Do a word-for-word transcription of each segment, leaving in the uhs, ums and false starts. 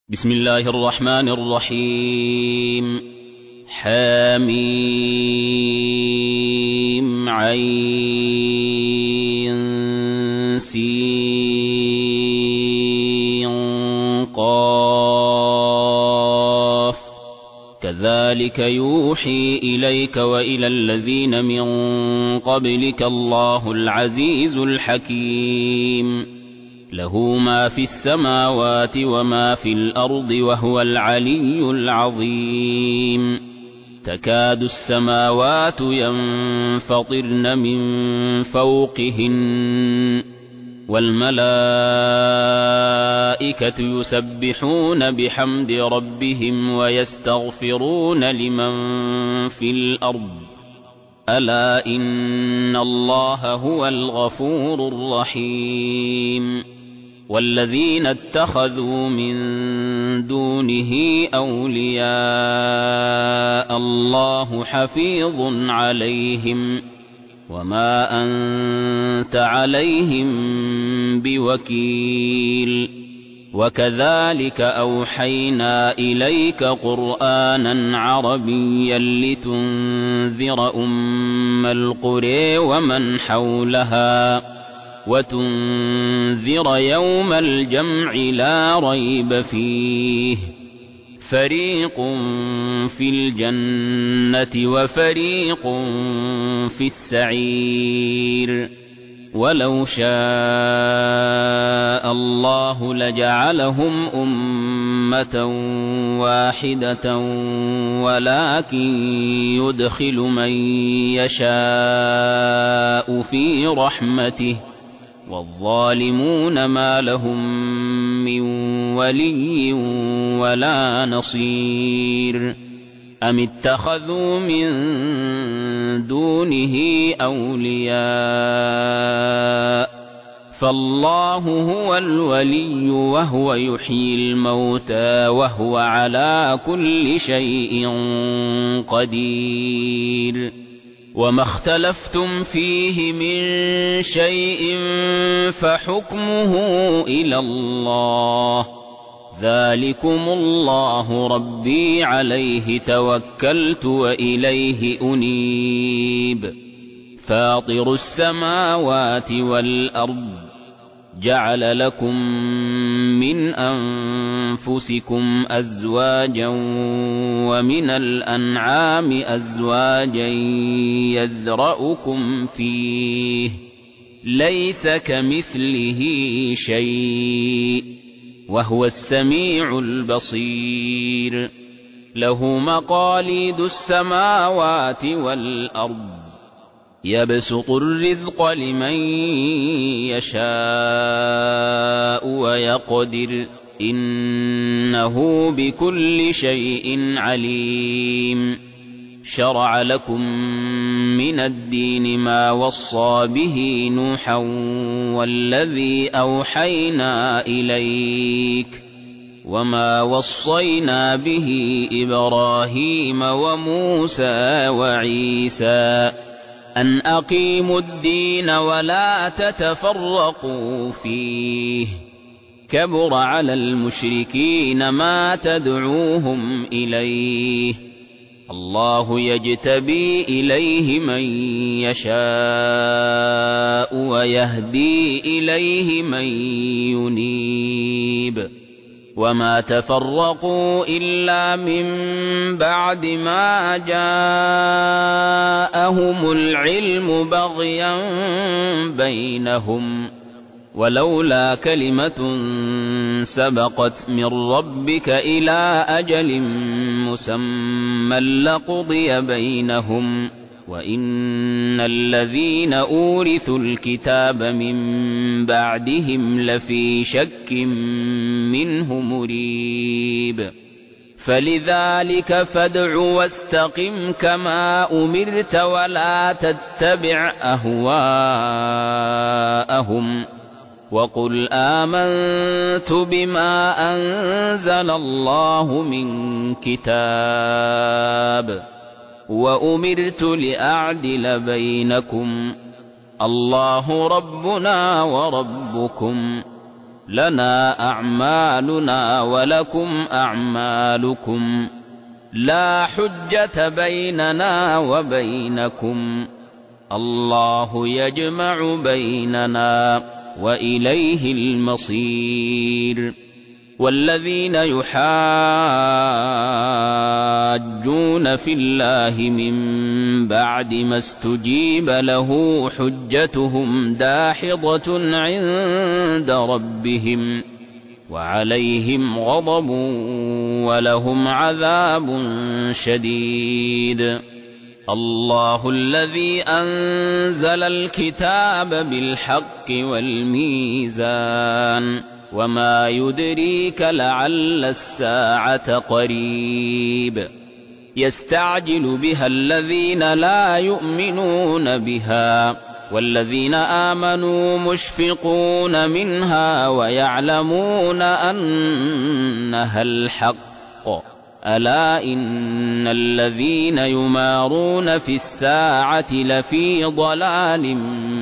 بسم الله الرحمن الرحيم. حميم عين سين قاف كذلك يوحي إليك وإلى الذين من قبلك الله العزيز الحكيم له ما في السماوات وما في الأرض وهو العلي العظيم. تكاد السماوات ينفطرن من فوقهن والملائكة يسبحون بحمد ربهم ويستغفرون لمن في الأرض ألا إن الله هو الغفور الرحيم. والذين اتخذوا من دونه أولياء الله حفيظ عليهم وما أنت عليهم بوكيل. وكذلك أوحينا إليك قرآنا عربيا لتنذر أم القرى ومن حولها وتنذر يوم الجمع لا ريب فيه فريق في الجنة وفريق في السعير. ولو شاء الله لجعلهم أمة واحدة ولكن يدخل من يشاء في رحمته والظالمون ما لهم من ولي ولا نصير. أم اتخذوا من دونه أولياء فالله هو الولي وهو يحيي الموتى وهو على كل شيء قدير. وما اختلفتم فيه من شيء فحكمه إلى الله ذلكم الله ربي عليه توكلت وإليه أنيب. فاطر السماوات والأرض جعل لكم من أنفسكم أزواجا ومن الأنعام أزواجا يذرأكم فيه ليس كمثله شيء وهو السميع البصير. له مقاليد السماوات والأرض يبسط الرزق لمن يشاء ويقدر إنه بكل شيء عليم. شرع لكم من الدين ما وصى به نوحا والذي أوحينا إليك وما وصينا به إبراهيم وموسى وعيسى أن أقيموا الدين ولا تتفرقوا فيه كبر على المشركين ما تدعوهم إليه الله يجتبي إليه من يشاء ويهدي إليه من ينيب. وما تفرقوا إلا من بعد ما جاءهم العلم بغيا بينهم ولولا كلمة سبقت من ربك إلى أجل مسمى لقضي بينهم وإن الذين أورثوا الكتاب من بعدهم لفي شك منه مريب. فلذلك فادع واستقم كما أمرت ولا تتبع أهواءهم وقل آمنت بما أنزل الله من كتاب وأمرت لأعدل بينكم الله ربنا وربكم لنا أعمالنا ولكم أعمالكم لا حجة بيننا وبينكم الله يجمع بيننا وإليه المصير والذين يحاجون في الله من بعد ما استجيب له حجتهم داحضة عند ربهم وعليهم غضب ولهم عذاب شديد الله الذي أنزل الكتاب بالحق والميزان وما يدريك لعل الساعة قريب يستعجل بها الذين لا يؤمنون بها والذين آمنوا مشفقون منها ويعلمون أنها الحق ألا إن الذين يمارون في الساعة لفي ضلال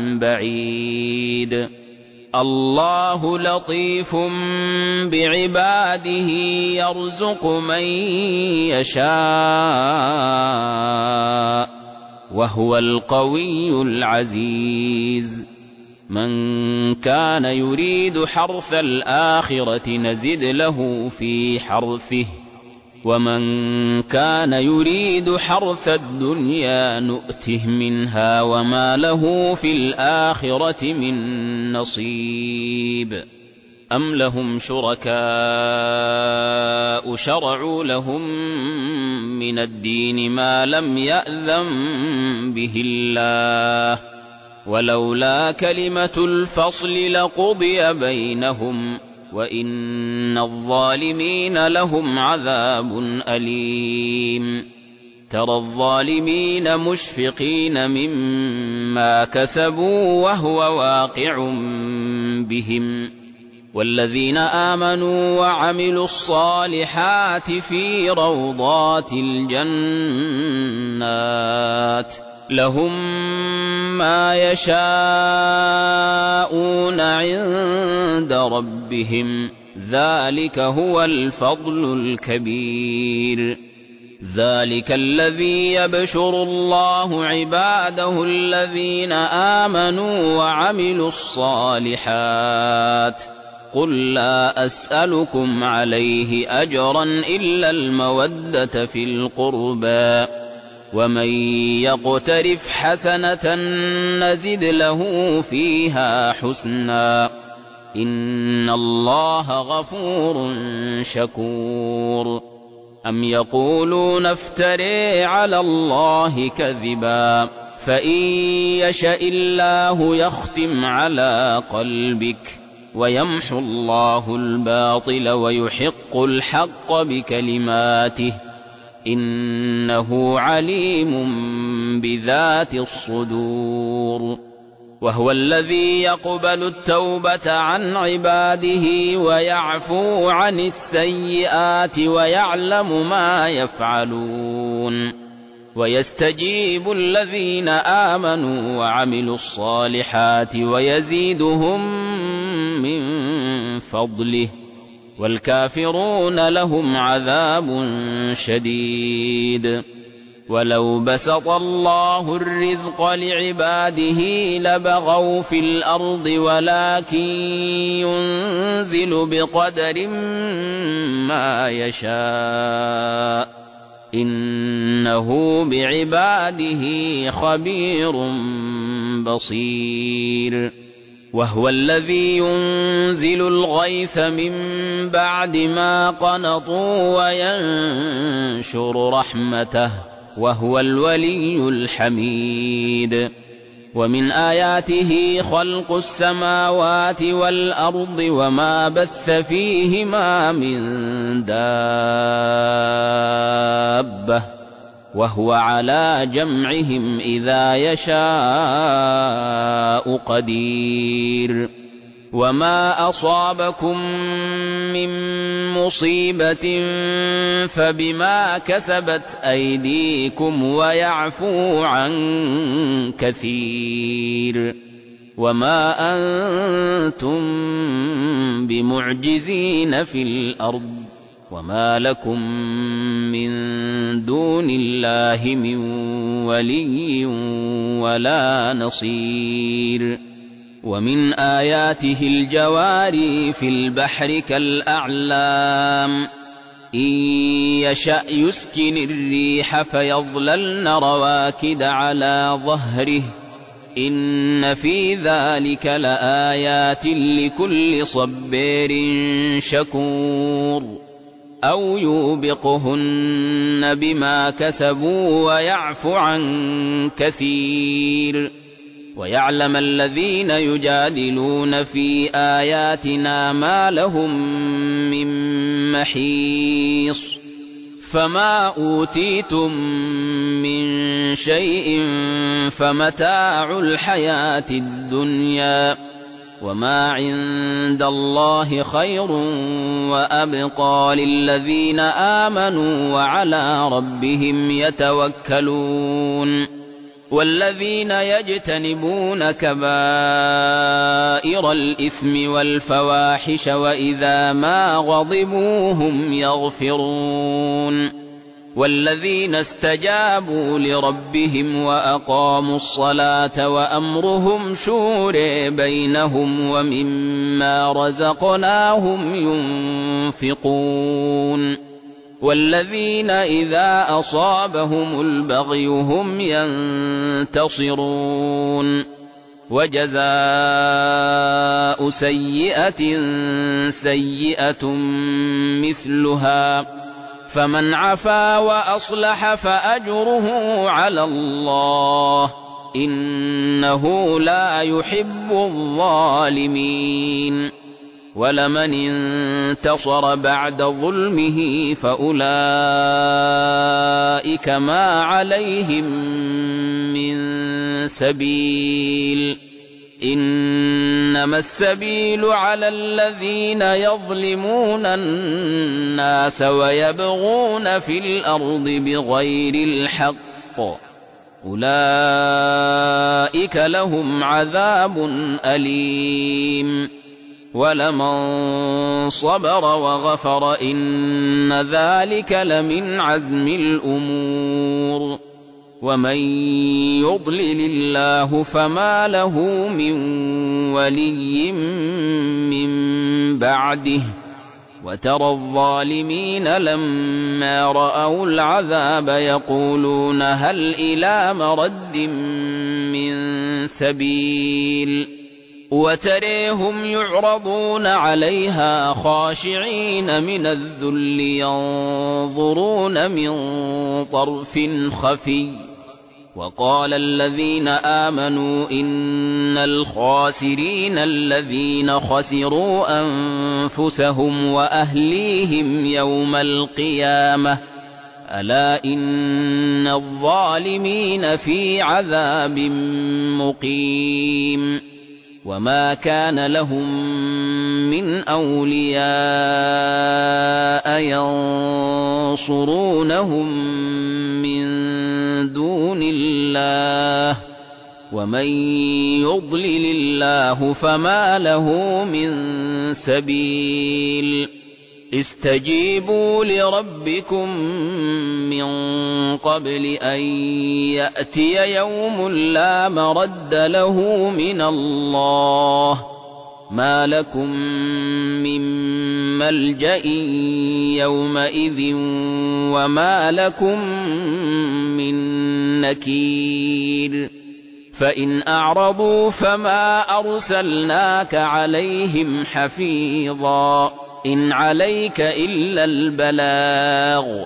بعيد الله لطيف بعباده يرزق من يشاء وهو القوي العزيز من كان يريد حرث الآخرة نزد له في حرثه ومن كان يريد حرث الدنيا نؤته منها وما له في الآخرة من نصيب أم لهم شركاء شرعوا لهم من الدين ما لم يأذن به الله ولولا كلمة الفصل لقضي بينهم وإن الظالمين لهم عذاب أليم ترى الظالمين مشفقين مما كسبوا وهو واقع بهم والذين آمنوا وعملوا الصالحات في روضات الجنات لهم ما يشاءون عند ربهم ذلك هو الفضل الكبير ذلك الذي يبشر الله عباده الذين آمنوا وعملوا الصالحات قل لا أسألكم عليه أجرا إلا المودة في القربى ومن يقترف حسنة نزد له فيها حسنا إن الله غفور شكور أم يقولون افتري على الله كذبا فإن يشأ الله يختم على قلبك ويمحو الله الباطل ويحق الحق بكلماته إنه عليم بذات الصدور وهو الذي يقبل التوبة عن عباده ويعفو عن السيئات ويعلم ما يفعلون ويستجيب الذين آمنوا وعملوا الصالحات ويزيدهم من فضله والكافرون لهم عذاب شديد ولو بسط الله الرزق لعباده لبغوا في الأرض ولكن ينزل بقدر ما يشاء إنه بعباده خبير بصير وهو الذي ينزل الغيث من بعد ما قنطوا وينشر رحمته وهو الولي الحميد ومن آياته خلق السماوات والأرض وما بث فيهما من دابة وهو على جمعهم إذا يشاء قدير وما أصابكم من مصيبة فبما كسبت أيديكم ويعفو عن كثير وما أنتم بمعجزين في الأرض وما لكم من دون الله من ولي ولا نصير ومن آياته الجواري في البحر كالأعلام إن يشأ يسكن الريح فيظللن رواكد على ظهره إن في ذلك لآيات لكل صبير شكور أو يوبقهن بما كسبوا ويعفو عن كثير ويعلم الذين يجادلون في آياتنا ما لهم من محيص فما أوتيتم من شيء فمتاع الحياة الدنيا وما عند الله خير وأبقى للذين آمنوا وعلى ربهم يتوكلون والذين يجتنبون كبائر الإثم والفواحش وإذا ما غضبوا هم يغفرون والذين استجابوا لربهم وأقاموا الصلاة وأمرهم شورى بينهم ومما رزقناهم ينفقون والذين إذا أصابهم البغي هم ينتصرون وجزاء سيئة سيئة مثلها فمن عفا وأصلح فأجره على الله إنه لا يحب الظالمين ولمن انتصر بعد ظلمه فأولئك ما عليهم من سبيل إنما السبيل على الذين يظلمون الناس ويبغون في الأرض بغير الحق أولئك لهم عذاب أليم ولمن صبر وغفر إن ذلك لمن عزم الأمور ومن يضلل الله فما له من ولي من بعده وترى الظالمين لما رأوا العذاب يقولون هل إلى مرد من سبيل وتريهم يعرضون عليها خاشعين من الذل ينظرون من طرف خفي وقال الذين آمنوا إن الخاسرين الذين خسروا أنفسهم وأهليهم يوم القيامة ألا إن الظالمين في عذاب مقيم وما كان لهم من أولياء ينصرونهم من دون الله ومن يضلل الله فما له من سبيل استجيبوا لربكم من قبل أن يأتي يوم لا مرد له من الله ما لكم من ملجأ يومئذ وما لكم من نكير فإن أعرضوا فما أرسلناك عليهم حفيظا إن عليك إلا البلاغ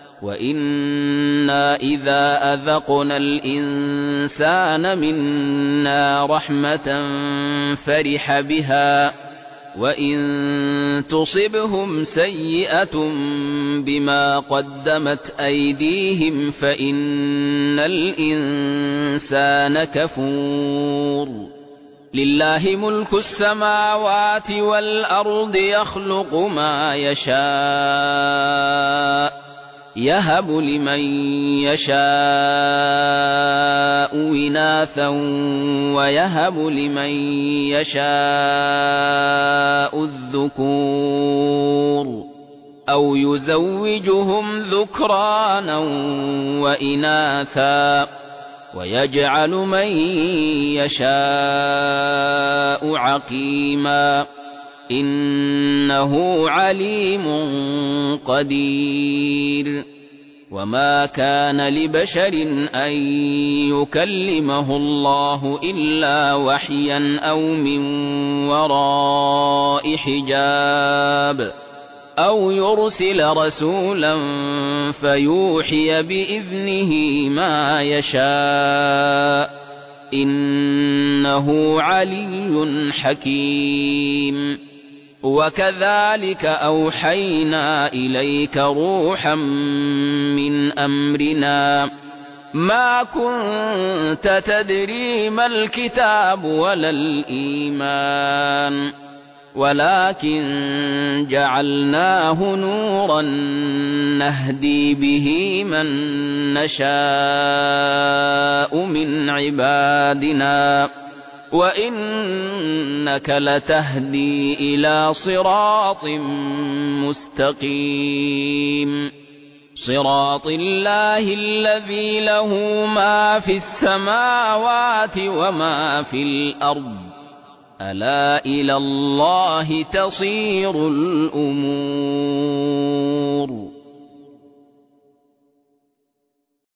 وإنا إذا أذقنا الإنسان منا رحمة فرح بها وإن تصبهم سيئة بما قدمت أيديهم فإن الإنسان كفور لله ملك السماوات والأرض يخلق ما يشاء يهب لمن يشاء إناثا ويهب لمن يشاء الذكور أو يزوجهم ذكرانا وإناثا ويجعل من يشاء عقيما إنه عليم قدير وما كان لبشر أن يكلمه الله إلا وحيا أو من وراء حجاب أو يرسل رسولا فيوحي بإذنه ما يشاء إنه علي حكيم وكذلك أوحينا إليك روحا من أمرنا ما كنت تدري ما الكتاب ولا الإيمان ولكن جعلناه نورا نهدي به من نشاء من عبادنا وإنك لتهدي إلى صراط مستقيم صراط الله الذي له ما في السماوات وما في الأرض ألا إلى الله تصير الأمور